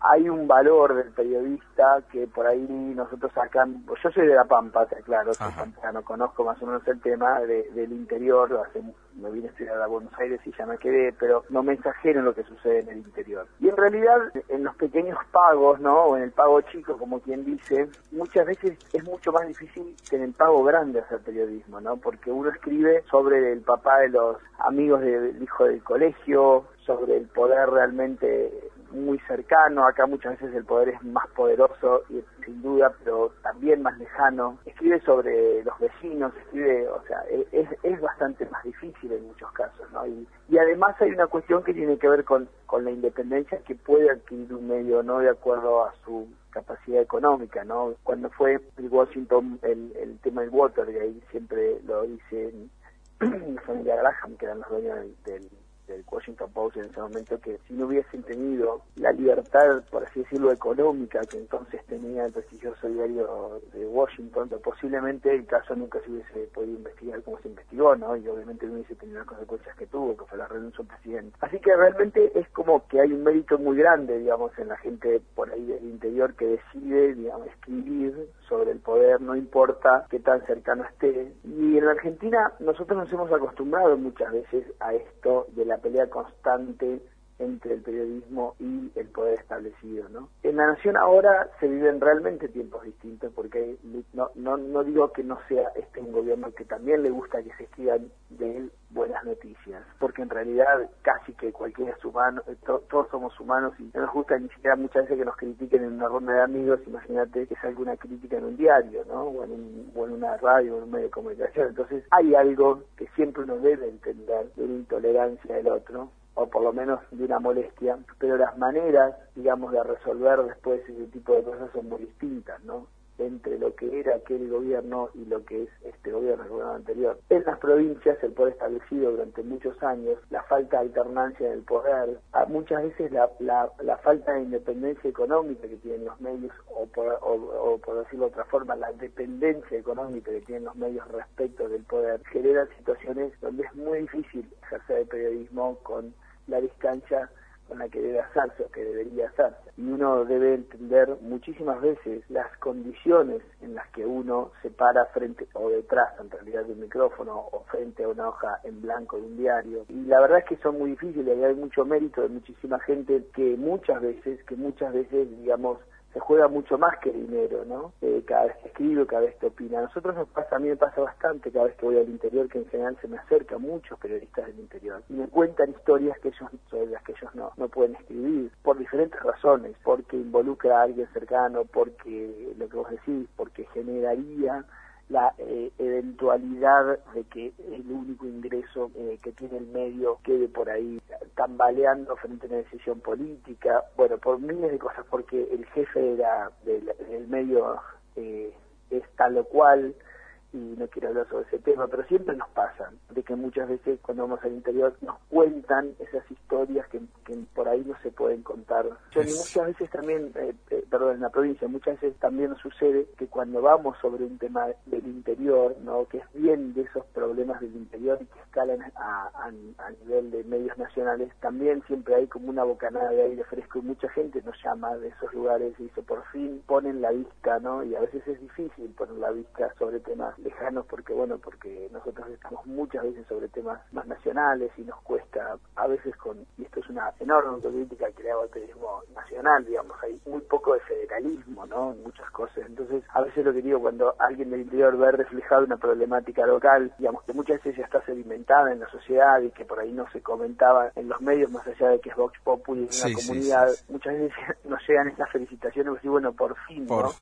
hay un valor del periodista que por ahí nosotros acá, yo soy de La Pampa, claro, soy pampeano, conozco más o menos el tema del interior, me vine a estudiar a Buenos Aires y ya me quedé, pero no me exagero en lo que sucede en el interior. Y en realidad, en los pequeños pagos, ¿no? O en el pago chico, como quien dice, muchas veces es mucho más difícil que en el pago grande hacer periodismo, ¿no? Porque uno escribe sobre el papá de los amigos del hijo del colegio, sobre el poder realmente muy cercano. Acá muchas veces el poder es más poderoso y sin duda, pero también más lejano. Escribe sobre los vecinos, escribe, o sea, es bastante más difícil en muchos casos, ¿no? Y además hay una cuestión que tiene que ver con la independencia que puede adquirir un medio, ¿no? De acuerdo a su capacidad económica, ¿no? Cuando fue el Washington, el tema del Watergate, siempre lo dicen la familia Graham, que eran los dueños del Washington Post en ese momento, que si no hubiesen tenido la libertad, por así decirlo, económica que entonces tenía el prestigioso diario de Washington, posiblemente el caso nunca se hubiese podido investigar como se investigó, ¿no? Y obviamente no hubiese tenido las consecuencias que tuvo, que fue la renuncia del presidente. Así que realmente es como que hay un mérito muy grande, digamos, en la gente por ahí del interior que decide, digamos, escribir sobre el poder, no importa qué tan cercano esté. Y en la Argentina nosotros nos hemos acostumbrado muchas veces a esto de la pelea constante entre el periodismo y el poder establecido, ¿no? En La Nación ahora se viven realmente tiempos distintos, porque no digo que no sea un gobierno que también le gusta que se escriban de él buenas noticias, porque en realidad casi que cualquiera es humano, todos somos humanos y no nos gusta ni siquiera muchas veces que nos critiquen en una ronda de amigos. Imagínate que es alguna crítica en un diario, ¿no? O en una radio, o en un medio de comunicación. Entonces hay algo que siempre uno debe entender de la intolerancia del otro, o por lo menos de una molestia, pero las maneras, digamos, de resolver después ese tipo de cosas son muy distintas, ¿no? Entre lo que era aquel gobierno y lo que es este gobierno, el gobierno anterior. En las provincias, el poder establecido durante muchos años, la falta de alternancia en el poder, muchas veces la falta de independencia económica que tienen los medios, o por decirlo de otra forma, la dependencia económica que tienen los medios respecto del poder, generan situaciones donde es muy difícil ejercer el periodismo con la distancia con la que debe hacerse o que debería hacerse. Y uno debe entender muchísimas veces las condiciones en las que uno se para frente o detrás, en realidad, de un micrófono o frente a una hoja en blanco de un diario. Y la verdad es que son muy difíciles y hay mucho mérito de muchísima gente que muchas veces, digamos, se juega mucho más que dinero, ¿no? Cada vez que escribo, cada vez que opina. A mí me pasa bastante cada vez que voy al interior, que en general se me acercan muchos periodistas del interior y me cuentan historias sobre las que ellos no pueden escribir, por diferentes razones, porque involucra a alguien cercano, porque lo que vos decís, porque generaría la eventualidad de que el único ingreso que tiene el medio quede por ahí tambaleando frente a una decisión política, bueno, por miles de cosas, porque el jefe del medio es tal o cual, y no quiero hablar sobre ese tema, pero siempre nos pasa de que muchas veces cuando vamos al interior nos cuentan esas historias que por ahí no se pueden contar. Y muchas veces también, en la provincia, muchas veces también nos sucede que cuando vamos sobre un tema del interior, ¿no? Que es bien de esos problemas del interior y que escalan a nivel de medios nacionales, también siempre hay como una bocanada de aire fresco y mucha gente nos llama de esos lugares y dice, por fin ponen la vista, ¿no? Y a veces es difícil poner la vista sobre temas lejanos porque nosotros estamos muchas veces sobre temas más nacionales y nos cuesta a veces y esto es una enorme autocrítica que le hago al periodismo nacional, digamos, hay muy poco de federalismo, ¿no? En muchas cosas. Entonces, a veces lo que digo, cuando alguien del interior ve reflejada una problemática local, digamos, que muchas veces ya está sedimentada en la sociedad y que por ahí no se comentaba en los medios, más allá de que es Vox Populi en una comunidad, muchas veces nos llegan estas felicitaciones y decir, bueno, por fin, ¿no?